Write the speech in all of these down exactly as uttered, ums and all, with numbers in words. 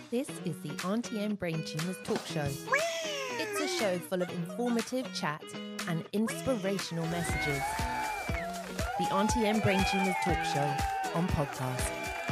This is the Auntie Em Brain Tumors Talk Show. It's a show full of informative chat and inspirational messages. The Auntie Em Brain Tumors Talk Show on podcast.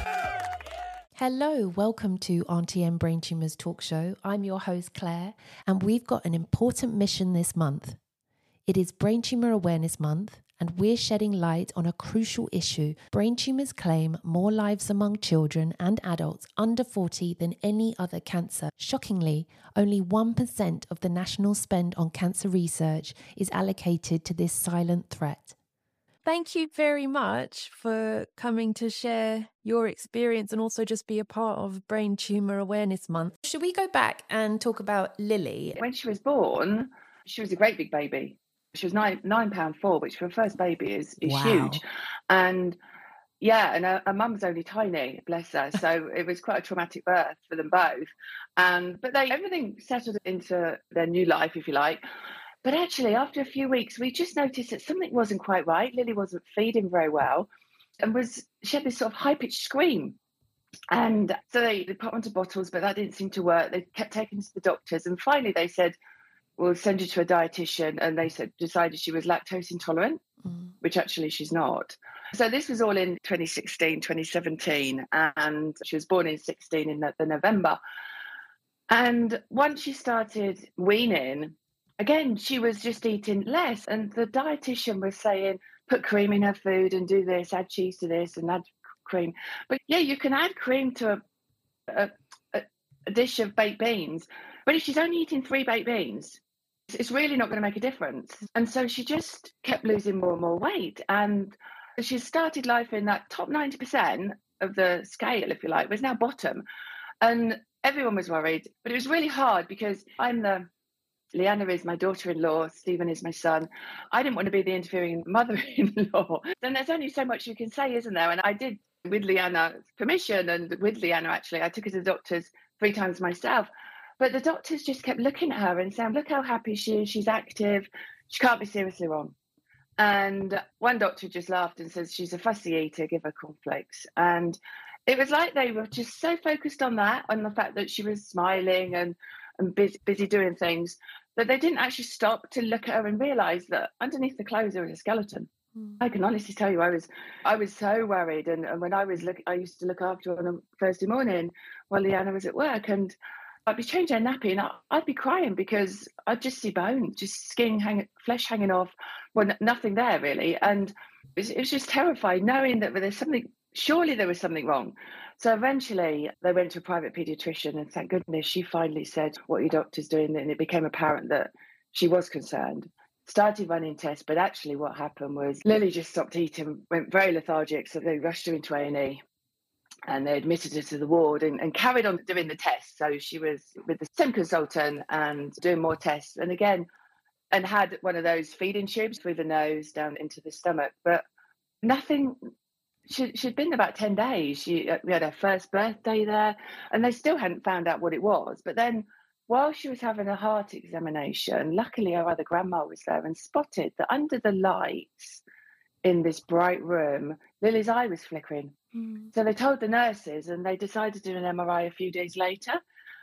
Hello, welcome to Auntie Em Brain Tumors Talk Show. I'm your host Claire, and we've got an important mission this month. It is Brain Tumor Awareness Month, and we're shedding light on a crucial issue. Brain tumors claim more lives among children and adults under forty than any other cancer. Shockingly, only one percent of the national spend on cancer research is allocated to this silent threat. Thank you very much for coming to share your experience and also just be a part of Brain Tumor Awareness Month. Should we go back and talk about Lily? When she was born, she was a great big baby. She was nine nine pound four, which for a first baby is is Wow. huge. And yeah, and her, her mum's only tiny, bless her. So it was quite a traumatic birth for them both. Um, but they everything settled into their new life, if you like. But actually, after a few weeks, we just noticed that something wasn't quite right. Lily wasn't feeding very well, and was she had this sort of high pitched scream. And so they, they put her onto bottles, but that didn't seem to work. They kept taking her to the doctors, and finally they said, we'll send you to a dietitian, and they said decided she was lactose intolerant, mm. which actually she's not. So this was all in twenty sixteen, twenty seventeen, and she was born in sixteen in the, the November. And once she started weaning, again, she was just eating less, and the dietitian was saying, put cream in her food and do this, add cheese to this and add cream. But yeah, you can add cream to a, a, a dish of baked beans, but if she's only eating three baked beans, it's really not going to make a difference. And so she just kept losing more and more weight. And she started life in that top ninety percent of the scale, if you like, was now bottom. And everyone was worried. But it was really hard because I'm the, Leanna is my daughter-in-law, Stephen is my son. I didn't want to be the interfering mother-in-law. Then there's only so much you can say, isn't there? And I did, with Leanna's permission and with Leanna, actually, I took her to the doctors three times myself. But the doctors just kept looking at her and saying, look how happy she is, she's active, she can't be seriously wrong. And one doctor just laughed and says, she's a fussy eater, give her cornflakes. And it was like they were just so focused on that, on the fact that she was smiling and, and busy, busy doing things, that they didn't actually stop to look at her and realise that underneath the clothes there was a skeleton. Mm. I can honestly tell you, I was I was so worried. And, and when I was look, I used to look after her on a Thursday morning while Leanna was at work, and I'd be changing her nappy and I'd be crying because I'd just see bone, just skin, hang, flesh hanging off, well, n- nothing there really. And it was, it was just terrifying knowing that there's something, surely there was something wrong. So eventually they went to a private paediatrician, and thank goodness she finally said, what are your doctors doing? And it became apparent that she was concerned. Started running tests, but actually what happened was Lily just stopped eating, went very lethargic, so they rushed her into A and E. And they admitted her to the ward and, and carried on doing the tests. So she was with the same consultant and doing more tests. And again, and had one of those feeding tubes through the nose down into the stomach. But nothing, she, she'd been about ten days. She we had her first birthday there, and they still hadn't found out what it was. But then while she was having a heart examination, luckily her other grandma was there and spotted that under the lights in this bright room, Lily's eye was flickering. Mm. So they told the nurses, and they decided to do an M R I a few days later.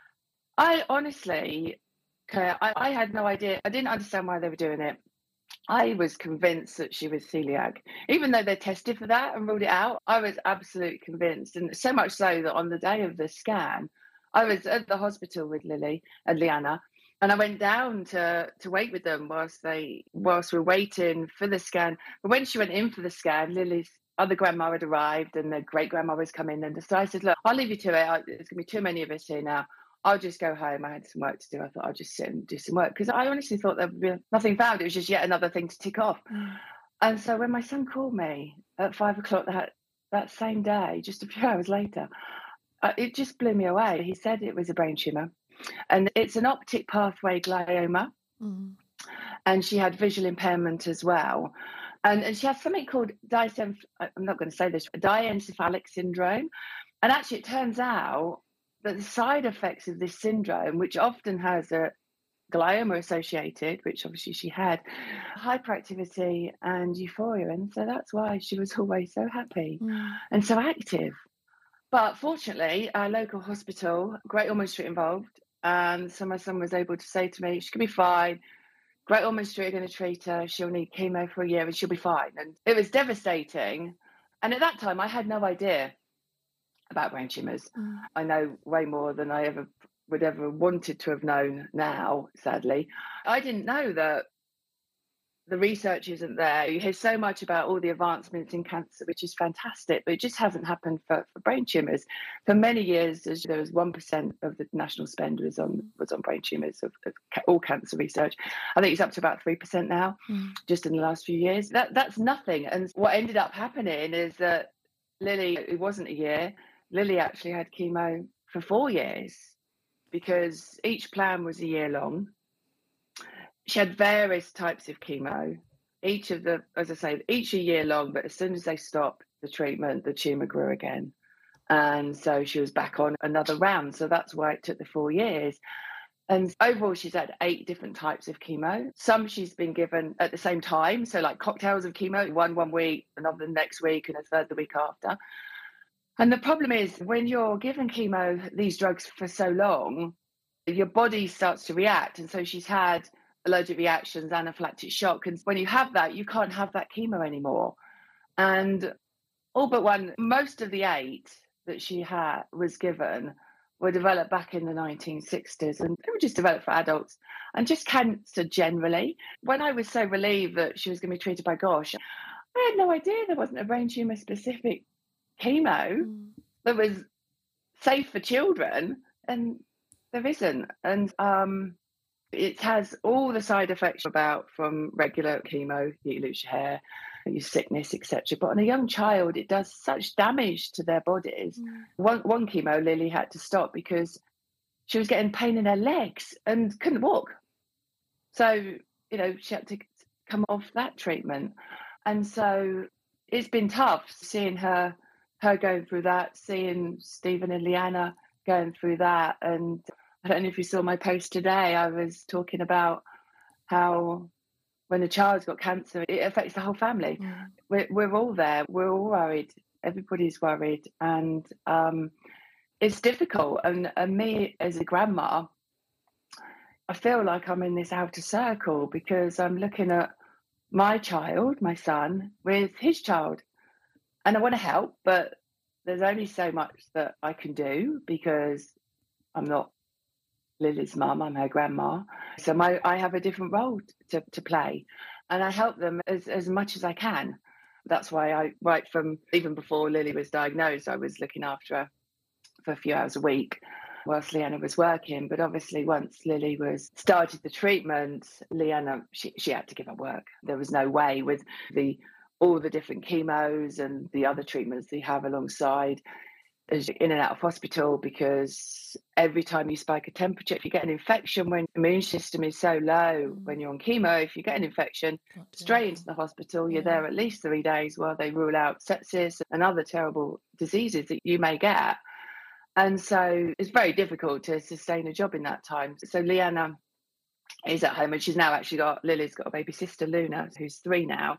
I honestly, Claire, I, I had no idea. I didn't understand why they were doing it. I was convinced that she was celiac. Even though they tested for that and ruled it out, I was absolutely convinced. And so much so that on the day of the scan, I was at the hospital with Lily and Leanna, and I went down to, to wait with them whilst they whilst we were waiting for the scan. But when she went in for the scan, Lily's other grandma had arrived and the great grandma was coming. And so I said, look, I'll leave you to it. I, there's going to be too many of us here now. I'll just go home. I had some work to do. I thought I'll just sit and do some work because I honestly thought there would be nothing found. It was just yet another thing to tick off. Mm. And so when my son called me at five o'clock that, that same day, just a few hours later, uh, it just blew me away. He said it was a brain tumour. And it's an optic pathway glioma. Mm. And she had visual impairment as well. And, and she has something called dienceph- I'm not going to say this, diencephalic syndrome. And actually it turns out that the side effects of this syndrome, which often has a glioma associated, which obviously she had, hyperactivity and euphoria. And so that's why she was always so happy mm. and so active. But fortunately, our local hospital, Great Ormond Street involved, and so my son was able to say to me, she could be fine. Great Ormond Street are going to treat her. She'll need chemo for a year and she'll be fine. And it was devastating. And at that time, I had no idea about brain tumours. Mm. I know way more than I ever would ever wanted to have known now, sadly. I didn't know that the research isn't there. You hear so much about all the advancements in cancer, which is fantastic, but it just hasn't happened for, for brain tumours. For many years, there was one percent of the national spend was on was on brain tumours, of, of all cancer research. I think it's up to about three percent now, mm. just in the last few years. That That's nothing. And what ended up happening is that Lily, it wasn't a year, Lily actually had chemo for four years because each plan was a year long. She had various types of chemo, each of the, as I say, each a year long, but as soon as they stopped the treatment, the tumour grew again. And so she was back on another round. So that's why it took the four years. And overall, she's had eight different types of chemo. Some she's been given at the same time. So like cocktails of chemo, one one week, another the next week, and a third the week after. And the problem is when you're given chemo, these drugs for so long, your body starts to react. And so she's had allergic reactions, anaphylactic shock. And when you have that, you can't have that chemo anymore. And all but one, most of the eight that she had was given were developed back in the nineteen sixties, and they were just developed for adults and just cancer generally. When I was so relieved that she was going to be treated by Gosh, I had no idea there wasn't a brain tumour specific chemo mm. that was safe for children, and there isn't. And um it has all the side effects about from regular chemo. You lose your hair, your sickness, et cetera. But on a young child, it does such damage to their bodies. Mm. One one chemo, Lily had to stop because she was getting pain in her legs and couldn't walk. So, you know, she had to come off that treatment. And so it's been tough seeing her her going through that, seeing Stephen and Leanna going through that. And I don't know if you saw my post today. I was talking about how when a child's got cancer, it affects the whole family. Mm. We're, we're all there. We're all worried. Everybody's worried. And um, it's difficult. And, and me as a grandma, I feel like I'm in this outer circle because I'm looking at my child, my son, with his child. And I want to help, but there's only so much that I can do because I'm not Lily's mum, I'm her grandma. So my, I have a different role to, to play, and I help them as, as much as I can. That's why I, right from even before Lily was diagnosed, I was looking after her for a few hours a week whilst Leanna was working. But obviously once Lily was started the treatment, Leanna, she, she had to give up work. There was no way with the all the different chemos and the other treatments they have alongside, as in and out of hospital, because every time you spike a temperature, if you get an infection when the immune system is so low, mm. when you're on chemo, if you get an infection, straight into the hospital, you're yeah. there at least three days while they rule out sepsis and other terrible diseases that you may get. And so it's very difficult to sustain a job in that time. So Leanna is at home, and she's now actually got, Lily's got a baby sister, Luna, who's three now.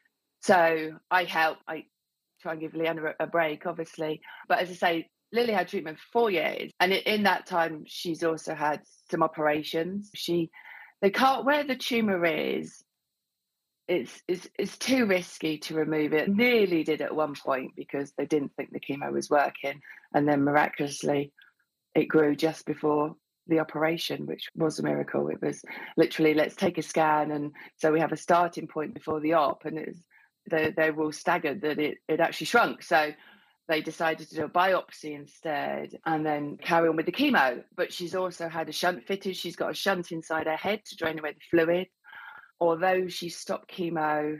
So I help, I try and give Leanna a break, obviously. But as I say, Lily had treatment for four years. And in that time, she's also had some operations. She, they can't, where the tumour is, it's, it's, it's too risky to remove it. Nearly did at one point because they didn't think the chemo was working. And then miraculously, it grew just before the operation, which was a miracle. It was literally, let's take a scan. And so we have a starting point before the op. And it was, They, they were all staggered that it, it actually shrunk. So they decided to do a biopsy instead and then carry on with the chemo. But she's also had a shunt fitted. She's got a shunt inside her head to drain away the fluid. Although she stopped chemo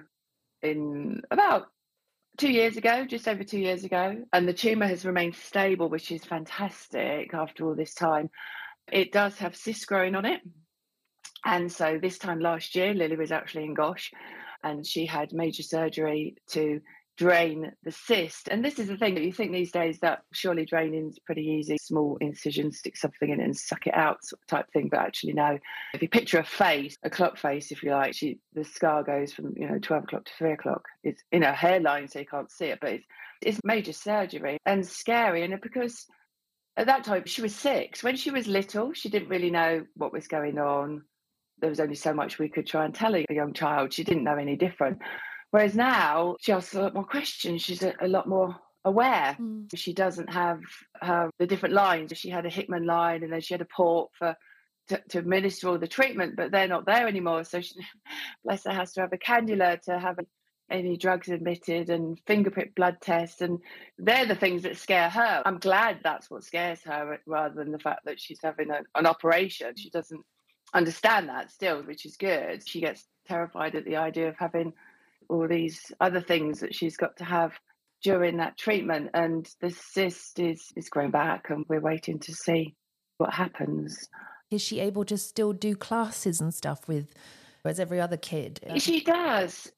in about two years ago, just over two years ago, and the tumour has remained stable, which is fantastic after all this time. It does have cysts growing on it. And so this time last year, Lily was actually in Gosh, and she had major surgery to drain the cyst. And this is the thing that you think these days that surely draining's pretty easy, small incision, stick something in it and suck it out sort of type thing. But actually, no. If you picture a face, a clock face, if you like, she, the scar goes from, you know, twelve o'clock to three o'clock. It's in her hairline, so you can't see it, but it's, it's major surgery and scary. And because at that time, she was six. When she was little, she didn't really know what was going on. There was only so much we could try and tell a young child. She didn't know any different. Whereas now, she asks a lot more questions. She's a, a lot more aware. Mm. She doesn't have her, the different lines. She had a Hickman line, and then she had a port for to, to administer all the treatment, but they're not there anymore. So she, bless her, has to have a cannula to have any drugs admitted and finger prick blood tests. And they're the things that scare her. I'm glad that's what scares her rather than the fact that she's having a, an operation. She doesn't understand that still, which is good. She gets terrified at the idea of having all these other things that she's got to have during that treatment, and the cyst is is growing back, and we're waiting to see what happens. Is she able to still do classes and stuff with as every other kid? She does.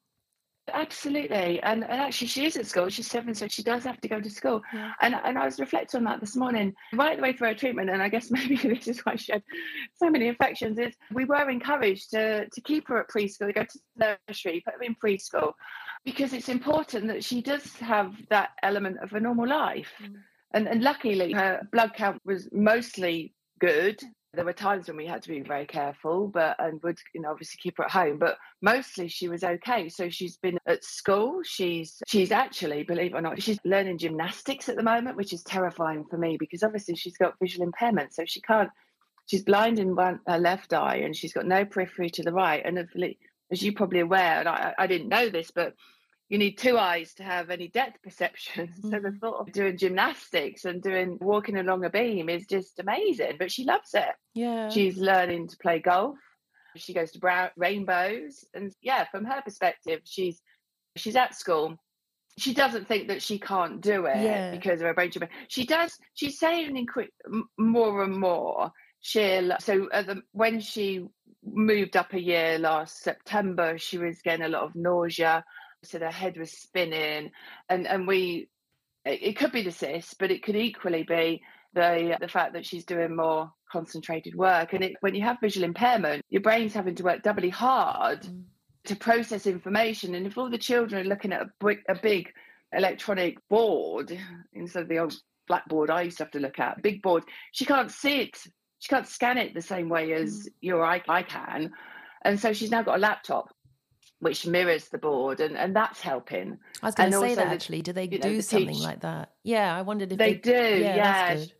Absolutely. And, and actually she is at school. She's seven, so she does have to go to school. Yeah. And and I was reflecting on that this morning, right the way through her treatment, and I guess maybe this is why she had so many infections, is we were encouraged to, to keep her at preschool, go to nursery, put her in preschool, because it's important that she does have that element of a normal life. Mm. And, and luckily her blood count was mostly good. There were times when we had to be very careful, but and would, you know, obviously keep her at home. But mostly she was okay. So she's been at school. She's she's actually, believe it or not, she's learning gymnastics at the moment, which is terrifying for me because obviously she's got visual impairment, so she can't. She's blind in one her left eye, and she's got no periphery to the right. And as you're probably aware, and I, I didn't know this, but you need two eyes to have any depth perception. Mm-hmm. So the thought of doing gymnastics and doing walking along a beam is just amazing. But she loves it. Yeah. She's learning to play golf. She goes to brown, rainbows. And yeah, from her perspective, she's she's at school. She doesn't think that she can't do it yeah. because of her brain tumor. She does. She's saying in quick, more and more. She'll so uh, the, when she moved up a year last September, she was getting a lot of nausea. So their head was spinning, and and we it, it could be the cyst, but it could equally be the the fact that she's doing more concentrated work. And it, when you have visual impairment, your brain's having to work doubly hard mm. to process information. And if all the children are looking at a big, a big electronic board instead of the old blackboard I used to have to look at, big board, she can't see it, she can't scan it the same way as mm. you or I, I can. And so she's now got a laptop which mirrors the board, and, and that's helping. I was going to say that, the, actually. Do they do know, the something teach, like that? Yeah, I wondered if they... They do, yeah. yeah. That's good.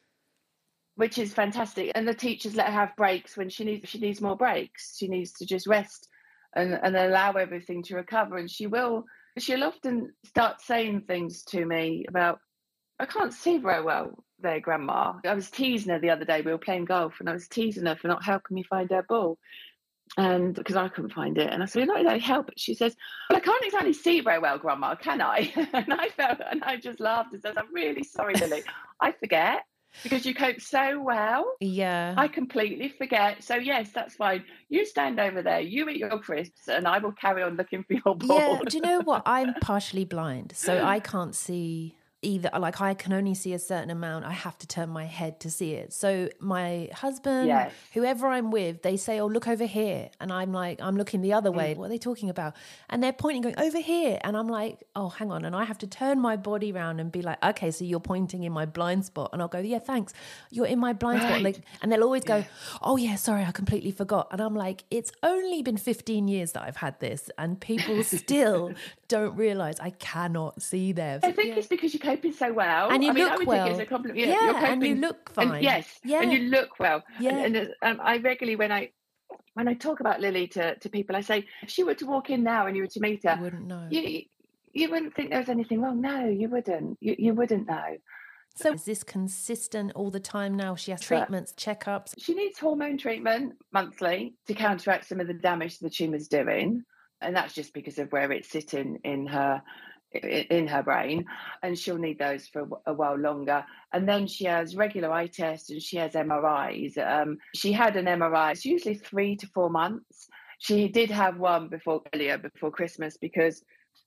Which is fantastic. And the teachers let her have breaks when she needs she needs more breaks. She needs to just rest and, and allow everything to recover. And she will, she'll often start saying things to me about, I can't see very well there, Grandma. I was teasing her the other day. We were playing golf, and I was teasing her for not helping me find her ball. And because I couldn't find it, and I said, "You're not going to help." She says, "Well, I can't exactly see very well, Grandma, can I?" And I felt, and I just laughed and said, "I'm really sorry, Lily. I forget because you cope so well. Yeah, I completely forget. So yes, that's fine. You stand over there. You eat your crisps, and I will carry on looking for your ball." Yeah. Do you know what? I'm partially blind, so I can't see either. Like, I can only see a certain amount. I have to turn my head to see it. So my husband, yes. whoever I'm with, they say, "Oh, look over here." And I'm like, I'm looking the other way. Mm. What are they talking about? And they're pointing, going, "Over here." And I'm like, "Oh, hang on." And I have to turn my body around and be like, "Okay, so you're pointing in my blind spot." And I'll go, "Yeah, thanks. You're in my blind right. spot." Like, and they'll always go, yeah. "Oh yeah, sorry, I completely forgot." And I'm like, it's only been fifteen years that I've had this, and people still don't realise I cannot see them. I think yeah. it's because you coping so well, and you I mean, look I would well. Take it as a compliment. Yeah, you're coping, and you look fine. And yes, yeah. and you look well. Yeah. And, and um, I regularly, when I when I talk about Lily to, to people, I say, if she were to walk in now and you were to meet her, you wouldn't know. You you wouldn't think there was anything wrong. No, you wouldn't. You you wouldn't know. So is this consistent all the time now? She has treatments, checkups. She needs hormone treatment monthly to counteract some of the damage the tumour's doing, and that's just because of where it's sitting in her. in her brain, and she'll need those for a while longer. And then she has regular eye tests, and she has M R Is. Um, she had an M R I. It's usually three to four months. She did have one before earlier before Christmas because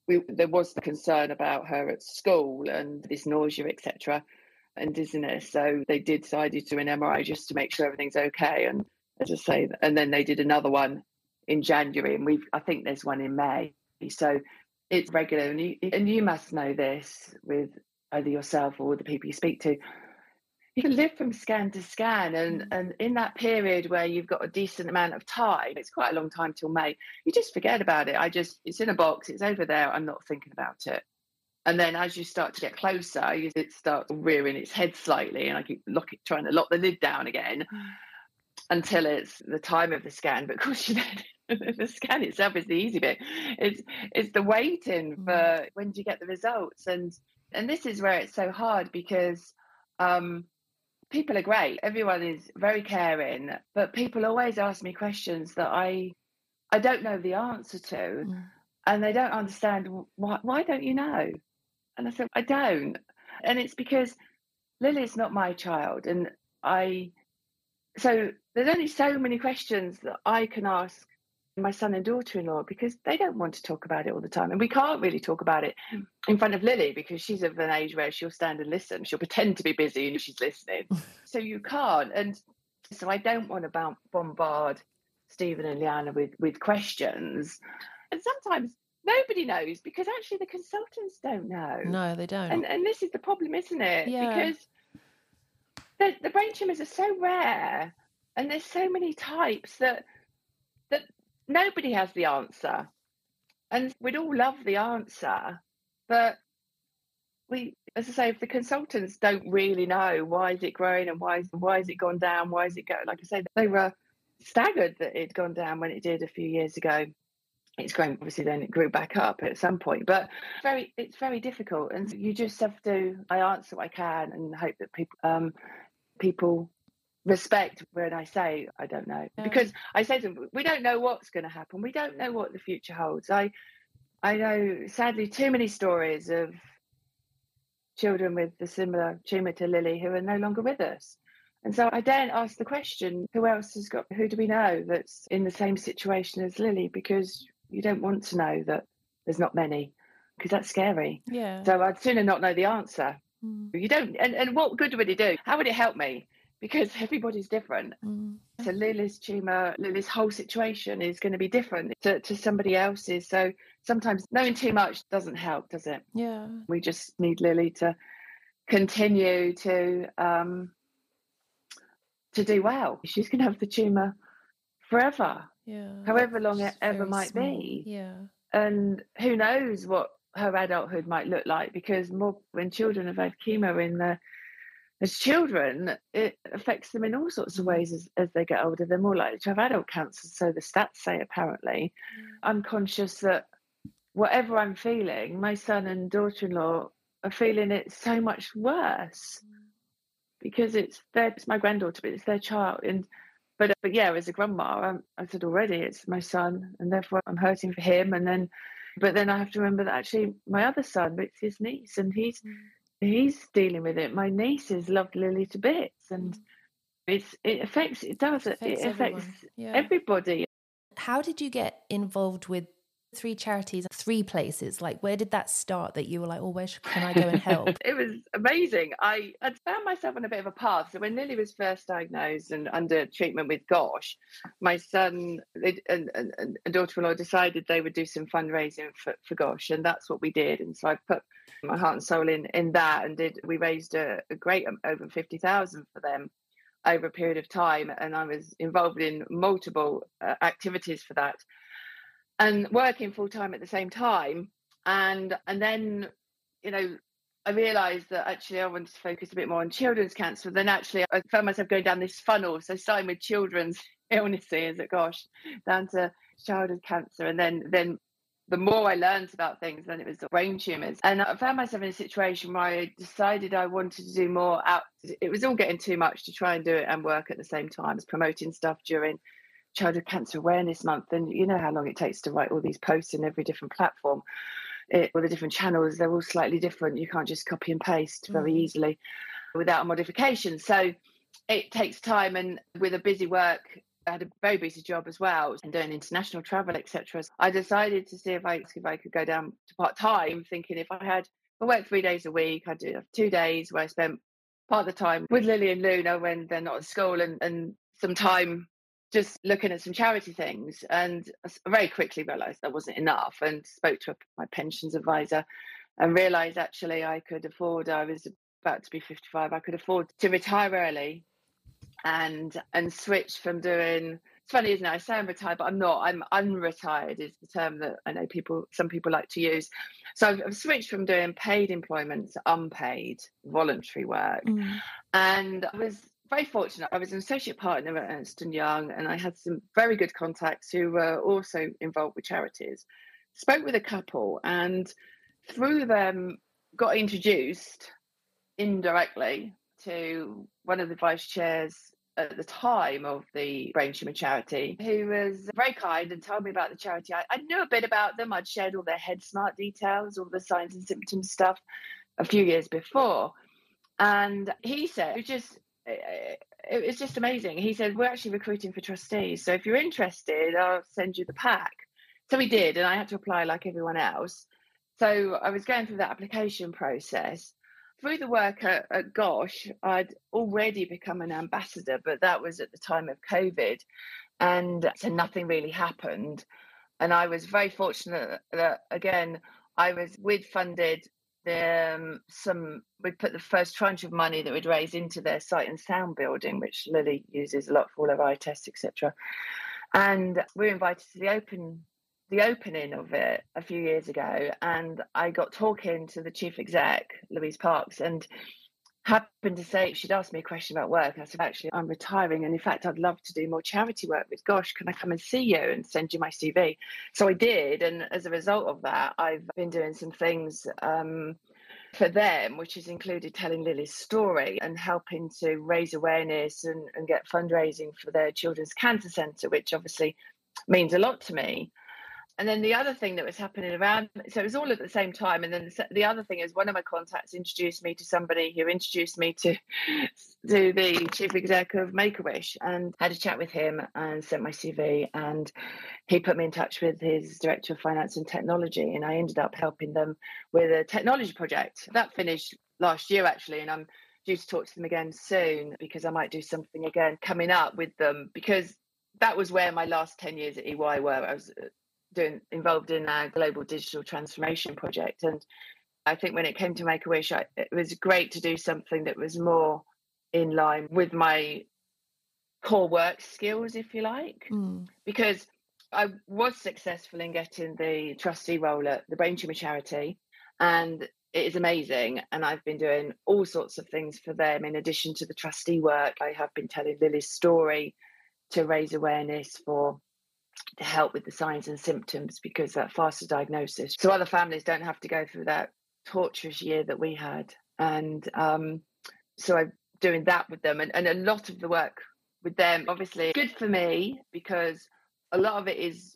we, there was the concern about her at school and this nausea, et cetera, and dizziness. So they did decide to do an M R I just to make sure everything's okay. And as I say, and then they did another one in January, and we've I think there's one in May. So it's regular, and you, and you must know this with either yourself or the people you speak to. You can live from scan to scan, and, and in that period where you've got a decent amount of time, it's quite a long time till May, you just forget about it. I just, it's in a box, it's over there, I'm not thinking about it. And then as you start to get closer, it starts rearing its head slightly, and I keep lock it, trying to lock the lid down again mm. until it's the time of the scan. But of course, you know, the scan itself is the easy bit. It's it's the waiting mm. for when do you get the results, and and this is where it's so hard because um, people are great. Everyone is very caring, but people always ask me questions that I I don't know the answer to, mm. and they don't understand why. Why don't you know? And I said, I don't. And it's because Lily's not my child. And I, so there's only so many questions that I can ask my son and daughter-in-law because they don't want to talk about it all the time. And we can't really talk about it in front of Lily because she's of an age where she'll stand and listen. She'll pretend to be busy and she's listening. So you can't. And so I don't want to bombard Stephen and Leanna with, with questions. And sometimes nobody knows because actually the consultants don't know. No, they don't. And and this is the problem, isn't it? Yeah. Because the, the brain tumours are so rare and there's so many types that that nobody has the answer. And we'd all love the answer, but we, as I say, if the consultants don't really know why is it growing and why is, why has it gone down, why is it going, like I say, they were staggered that it'd gone down when it did a few years ago. It's grown, obviously, then it grew back up at some point, but very, it's very difficult. And you just have to, I answer what I can and hope that people, um, people respect when I say, I don't know, yeah. Because I say to them, we don't know what's going to happen. We don't know what the future holds. I, I know, sadly, too many stories of children with a similar tumour to Lily who are no longer with us. And so I daren't ask the question, who else has got, who do we know that's in the same situation as Lily? Because you don't want to know that there's not many, because that's scary. Yeah. So I'd sooner not know the answer. Mm. You don't, and, and what good would it do? How would it help me? Because everybody's different. Mm. So Lily's tumour, Lily's whole situation is going to be different to, to somebody else's. So sometimes knowing too much doesn't help, does it? Yeah. We just need Lily to continue to um, to do well. She's going to have the tumour forever. Yeah, however long it ever might small. be. Yeah. And who knows what her adulthood might look like, because more when children have had chemo in the as children, it affects them in all sorts of ways as, as they get older. They're more likely to have adult cancer, so the stats say apparently. Mm. I'm conscious that whatever I'm feeling, my son and daughter-in-law are feeling it so much worse mm. because it's their, it's my granddaughter, but it's their child. And But but yeah, as a grandma, I'm, I said already, it's my son, and therefore I'm hurting for him. And then, but then I have to remember that actually my other son, it's his niece, and he's mm. he's dealing with it. My niece has loved Lily to bits, and mm. it's it affects it does it affects, it affects yeah. everybody. How did you get involved with three charities, three places? Like, where did that start that you were like, oh, where can I go and help? It was amazing. I had found myself on a bit of a path. So when Lily was first diagnosed and under treatment with GOSH, my son and, and, and daughter-in-law decided they would do some fundraising for, for GOSH, and that's what we did. And so I put my heart and soul in in that, and did we raised a, a great over fifty thousand for them over a period of time, and I was involved in multiple uh, activities for that, and working full time at the same time. And and then, you know, I realised that actually I wanted to focus a bit more on children's cancer. Then actually I found myself going down this funnel. So starting with children's illnesses at GOSH, down to childhood cancer. And then then the more I learned about things, then it was the brain tumours. And I found myself in a situation where I decided I wanted to do more out. It was all getting too much to try and do it and work at the same time, as promoting stuff during Childhood Cancer Awareness Month. And you know how long it takes to write all these posts in every different platform. It, or the different channels, they're all slightly different. You can't just copy and paste very mm. easily without a modification. So it takes time, and with a busy work I had a very busy job as well and doing international travel, et cetera. So I decided to see if I if I could go down to part time, thinking if I had if I worked three days a week, I'd do two days where I spent part of the time with Lily and Luna when they're not at school, and, and some time just looking at some charity things. And I very quickly realised that wasn't enough, and spoke to my pensions advisor and realised actually I could afford, I was about to be fifty-five, I could afford to retire early and and switch from doing, it's funny, isn't it? I say I'm retired, but I'm not. I'm unretired is the term that I know people, some people like to use. So I've, I've switched from doing paid employment to unpaid voluntary work. Mm. And I was very fortunate. I was an associate partner at Ernst and Young, and I had some very good contacts who were also involved with charities. Spoke with a couple, and through them got introduced indirectly to one of the vice chairs at the time of the brain tumour charity, who was very kind and told me about the charity. I, I knew a bit about them. I'd shared all their Head Smart details, all the signs and symptoms stuff a few years before. And he said, it was just, it was just amazing. He said, we're actually recruiting for trustees. So if you're interested, I'll send you the pack. So he did, and I had to apply like everyone else. So I was going through that application process. Through the work at, at Gosh, I'd already become an ambassador, but that was at the time of COVID, and so nothing really happened. And I was very fortunate that, again, I was, we'd funded the, um, some, we'd put the first tranche of money that we'd raised into their sight and sound building, which Lily uses a lot for all of our eye tests, et cetera. And we were invited to the open the opening of it a few years ago, and I got talking to the chief exec, Louise Parks, and happened to say, she'd asked me a question about work, and I said, actually, I'm retiring, and in fact, I'd love to do more charity work with Gosh. Can I come and see you and send you my C V? So I did, and as a result of that, I've been doing some things um, for them, which has included telling Lily's story and helping to raise awareness and, and get fundraising for their Children's Cancer Centre, which obviously means a lot to me. And then the other thing that was happening around, so it was all at the same time. And then the, the other thing is, one of my contacts introduced me to somebody who introduced me to, to the chief exec of Make-A-Wish, and had a chat with him and sent my C V. And he put me in touch with his director of finance and technology. And I ended up helping them with a technology project. That finished last year, actually. And I'm due to talk to them again soon, because I might do something again coming up with them, because that was where my last ten years at E Y were. I was doing involved in a global digital transformation project, and I think when it came to Make-A-Wish, I, it was great to do something that was more in line with my core work skills, if you like, mm. because I was successful in getting the trustee role at the brain tumour charity, and it is amazing. And I've been doing all sorts of things for them in addition to the trustee work. I have been telling Lily's story to raise awareness for, to help with the signs and symptoms, because that faster diagnosis, so other families don't have to go through that torturous year that we had. And um, so I'm doing that with them, and, and a lot of the work with them, obviously good for me, because a lot of it is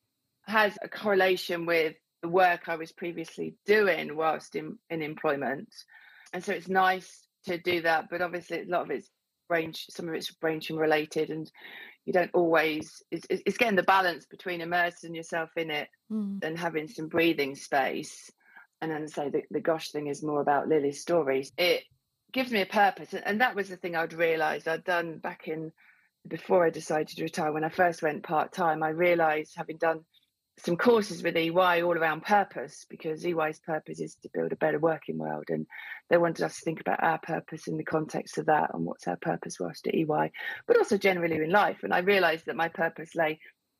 has a correlation with the work I was previously doing whilst in, in employment. And so it's nice to do that, but obviously a lot of it's brain, some of it's brain tumor related, and you don't always, it's, it's getting the balance between immersing yourself in it mm. and having some breathing space. And then say the, the Gosh thing is more about Lily's stories. It gives me a purpose. And that was the thing I'd realised I'd done back in, before I decided to retire, when I first went part-time, I realised, having done some courses with E Y all around purpose, because E Y's purpose is to build a better working world, and they wanted us to think about our purpose in the context of that, and what's our purpose whilst at E Y, but also generally in life. And I realised that my purpose lay,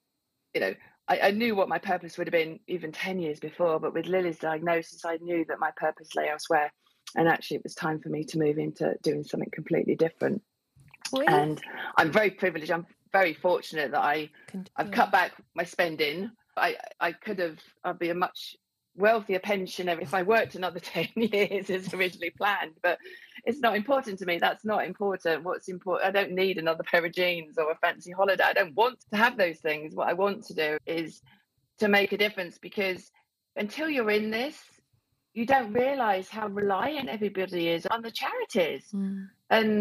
you know, I, I knew what my purpose would have been even ten years before, but with Lily's diagnosis, I knew that my purpose lay elsewhere, and actually it was time for me to move into doing something completely different. Well, and I'm very privileged. I'm very fortunate that I, I've cut back my spending. I, I could have, I'd be a much wealthier pensioner if I worked another ten years as originally planned, but it's not important to me. That's not important. What's important, I don't need another pair of jeans or a fancy holiday. I don't want to have those things. What I want to do is to make a difference, because until you're in this, you don't realise how reliant everybody is on the charities. Mm. And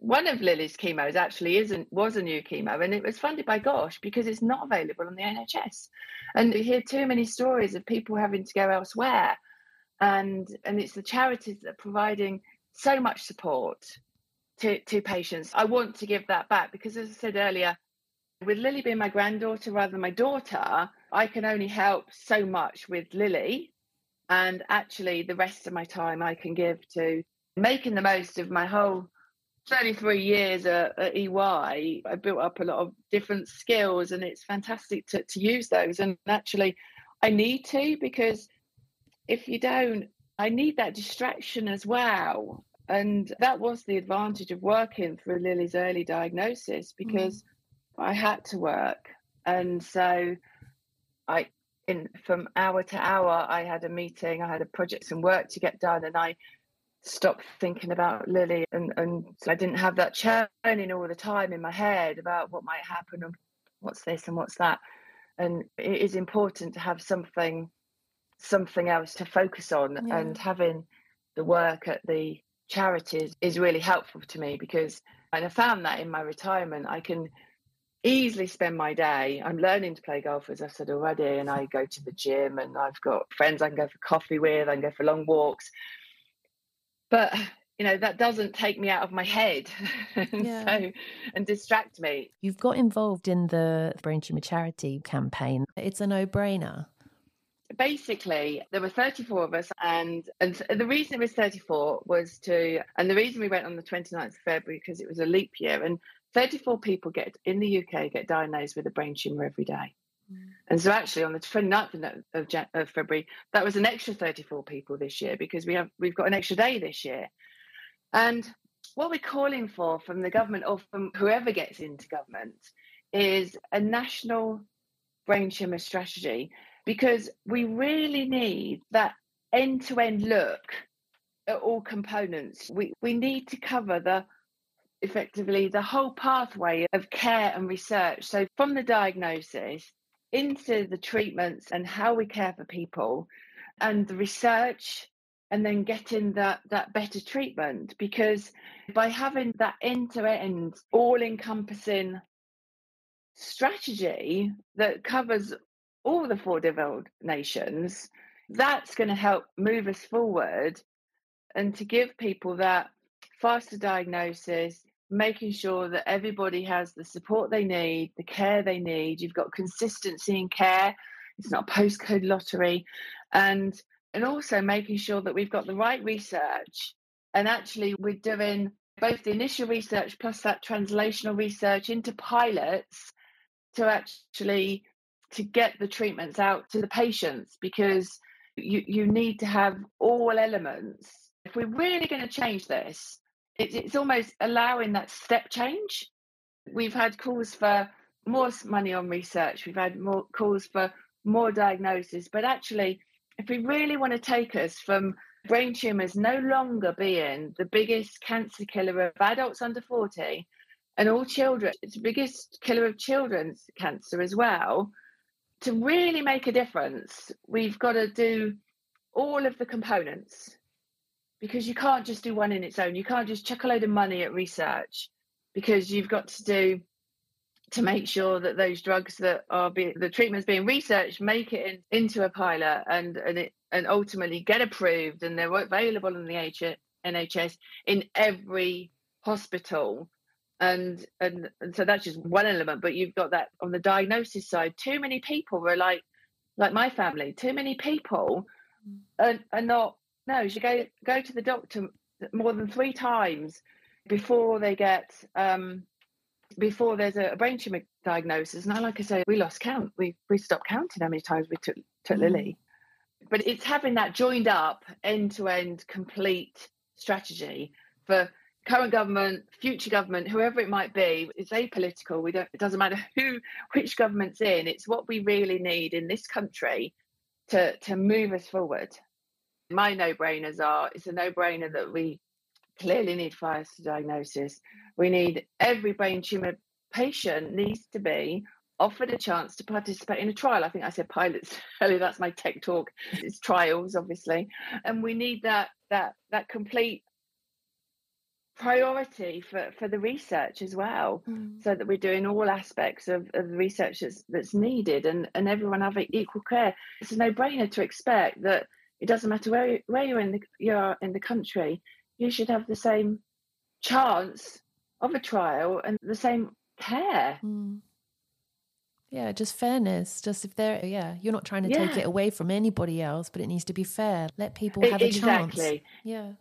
one of Lily's chemos actually isn't was a new chemo, and it was funded by Gosh because it's not available on the N H S. And we hear too many stories of people having to go elsewhere, and and it's the charities that are providing so much support to to patients. I want to give that back because, as I said earlier, with Lily being my granddaughter rather than my daughter, I can only help so much with Lily, and actually the rest of my time I can give to making the most of my whole thirty-three years at, at E Y. I built up a lot of different skills, and it's fantastic to, to use those. And actually, I need to, because if you don't, I need that distraction as well. And that was the advantage of working through Lily's early diagnosis, because mm. I had to work. And so I, in from hour to hour, I had a meeting, I had a project and work to get done, and I stopped thinking about Lily, and, and I didn't have that churning all the time in my head about what might happen and what's this and what's that. And it is important to have something something else to focus on. Yeah. And having the work at the charities is really helpful to me, because and I found that in my retirement I can easily spend my day. I'm learning to play golf, as I said already, and I go to the gym, and I've got friends I can go for coffee with, I can go for long walks. But, you know, that doesn't take me out of my head and yeah. so and distract me. You've got involved in the Brain Tumour Charity campaign. It's a no-brainer. Basically, there were thirty-four of us, and, and the reason it was thirty-four was to, and the reason we went on the twenty-ninth of February, because it was a leap year, and thirty-four people get in the U K get diagnosed with a brain tumour every day. And so actually on the twenty-ninth of, Jan- of February, that was an extra thirty-four people this year, because we have, we've got an extra day this year. And what we're calling for from the government, or from whoever gets into government, is a national brain tumour strategy, because we really need that end-to-end look at all components. We, we need to cover the effectively the whole pathway of care and research. So from the diagnosis into the treatments and how we care for people, and the research, and then getting that, that better treatment. Because by having that end-to-end, all-encompassing strategy that covers all the four developed nations, that's going to help move us forward, and to give people that faster diagnosis, making sure that everybody has the support they need, the care they need. You've got consistency in care. It's not a postcode lottery. And, and also making sure that we've got the right research. And actually we're doing both the initial research plus that translational research into pilots to actually to get the treatments out to the patients, because you, you need to have all elements. If we're really going to change this, it's almost allowing that step change. We've had calls for more money on research. We've had more calls for more diagnosis. But actually, if we really want to take us from brain tumours no longer being the biggest cancer killer of adults under forty and all children, it's the biggest killer of children's cancer as well, to really make a difference, we've got to do all of the components. Because you can't just do one in its own. You can't just chuck a load of money at research, because you've got to do to make sure that those drugs that are being, the treatments being researched, make it in, into a pilot, and and it and ultimately get approved, and they're available in the N H S in every hospital. And, and and so that's just one element. But you've got that on the diagnosis side. Too many people were like like my family. Too many people are, are not. No, you go go to the doctor more than three times before they get um, before there's a, a brain tumor diagnosis. And like I say, we lost count. We we stopped counting how many times we took took mm. Lily. But it's having that joined up end to end complete strategy for current government, future government, whoever it might be. It's apolitical. We don't. It doesn't matter who which government's in. It's what we really need in this country to to move us forward. My no-brainers are, it's a no-brainer that we clearly need faster diagnosis. We need every brain tumour patient needs to be offered a chance to participate in a trial. I think I said pilots earlier, that's my tech talk. It's trials, obviously. And we need that that that complete priority for, for the research as well, Mm. so that we're doing all aspects of, of the research that's, that's needed, and, and everyone have equal care. It's a no-brainer to expect that it doesn't matter where, you, where you're in the you're in the country, you should have the same chance of a trial and the same care. Mm. Yeah, just fairness. Just if they're, yeah, you're not trying to Yeah. take it away from anybody else, but it needs to be fair. Let people have a chance. Exactly. Yeah.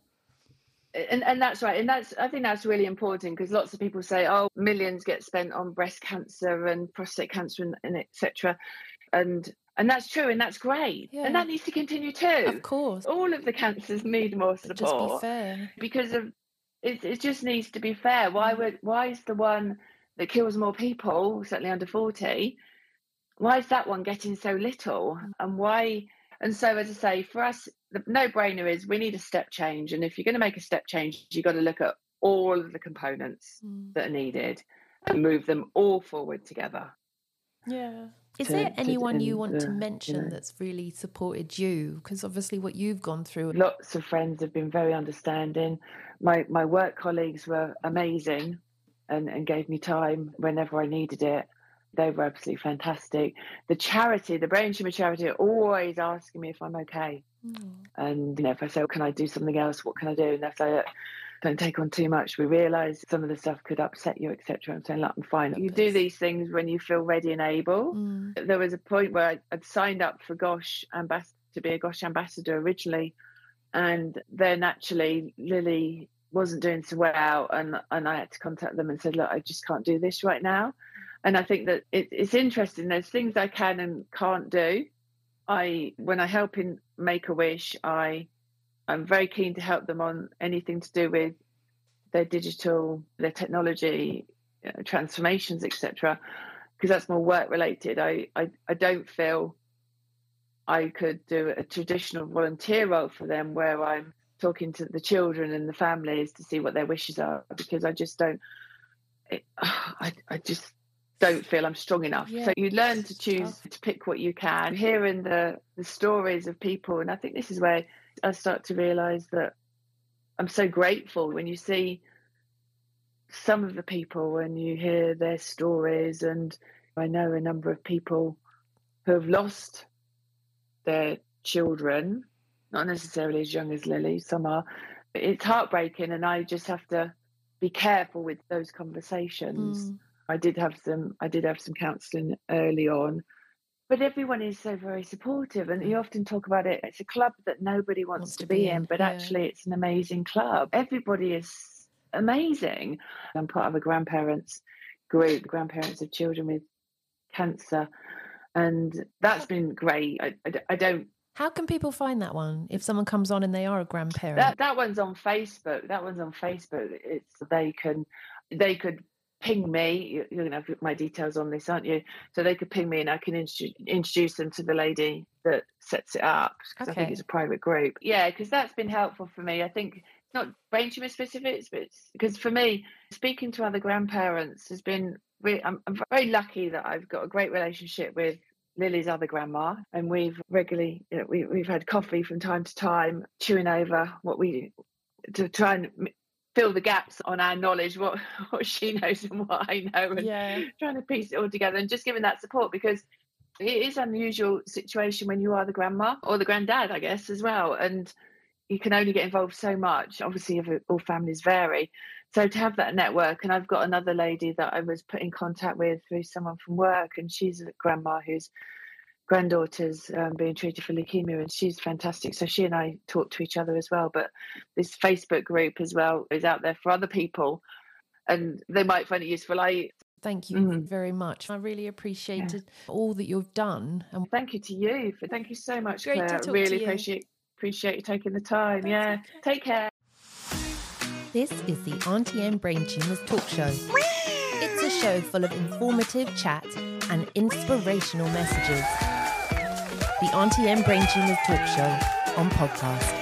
And and that's right. And that's, I think that's really important, because lots of people say, oh, millions get spent on breast cancer and prostate cancer and, and et cetera. And and that's true, and that's great. Yeah. And that needs to continue too. Of course. All of the cancers need more support. Just be fair. Because of it, it just needs to be fair. Why would why is the one that kills more people, certainly under forty, why is that one getting so little? And why? And so, as I say, for us, the no-brainer is we need a step change. And if you're going to make a step change, you've got to look at all of the components Mm. that are needed and move them all forward together. Yeah. Is To- there to- anyone you and, want to uh, mention you know. that's really supported you? Because obviously what you've gone through. Lots of friends have been very understanding. My my work colleagues were amazing and, and gave me time whenever I needed it. They were absolutely fantastic. The charity, the Brain Tumour Charity, are always asking me if I'm okay. Mm. And you know, if I say, well, can I do something else? What can I do? And if I don't take on too much, we realise some of the stuff could upset you, et cetera. I'm saying, look, I'm fine. You do these things when you feel ready and able. Mm. There was a point where I, I'd signed up for GOSH ambas- to be a GOSH ambassador originally, and then actually Lily wasn't doing so well, and and I had to contact them and said, look, I just can't do this right now. And I think that it, it's interesting. There's things I can and can't do. I when I help in Make-A-Wish, I I'm very keen to help them on anything to do with their digital, their technology uh, transformations, et cetera, because that's more work related. I, I I don't feel I could do a traditional volunteer role for them where I'm talking to the children and the families to see what their wishes are, because I just don't. It, I I just. don't feel I'm strong enough. Yeah, so you learn to choose tough. to pick what you can. Hearing the, the stories of people, and I think this is where I start to realise that I'm so grateful when you see some of the people, when you hear their stories. And I know a number of people who have lost their children, not necessarily as young as Lily, some are. It's heartbreaking, and I just have to be careful with those conversations. Mm. I did have some I did have some counselling early on, but everyone is so very supportive, and you often talk about it. It's a club that nobody wants, Wants to, to be be in, in, but yeah. actually it's an amazing club. Everybody is amazing. I'm part of a grandparents group, grandparents of children with cancer, and that's been great. I, I, I don't. How can people find that one if someone comes on and they are a grandparent? That that one's on Facebook. That one's on Facebook. It's they can they could. ping me. You're going to have my details on this, aren't you? So they could ping me and I can introduce, introduce them to the lady that sets it up, because Okay. I think it's a private group. Yeah, because that's been helpful for me. I think it's not brain tumour specific, but it's because for me, speaking to other grandparents has been, really, I'm, I'm very lucky that I've got a great relationship with Lily's other grandma, and we've regularly, you know, we, we've had coffee from time to time, chewing over what we, to try and fill the gaps on our knowledge, what what she knows and what I know, and Yeah. trying to piece it all together and just giving that support, because it is an unusual situation when you are the grandma or the granddad, I guess, as well, and you can only get involved so much. Obviously, all families vary, so to have that network. And I've got another lady that I was put in contact with through someone from work, and she's a grandma whose granddaughter's um, being treated for leukemia, and she's fantastic. So she and I talk to each other as well. But this Facebook group as well is out there for other people, and they might find it useful. I Thank you Mhm. very much. I really appreciated all that you've done. And thank you to you for thank you so much, Great to Claire. talk to Really you. appreciate appreciate you taking the time. That's yeah, okay. take care. this is the Auntie Em Brain Tumours Talk Show. It's a show full of informative chat and inspirational messages. The Auntie Em Brain Tumours Talk Show on podcast.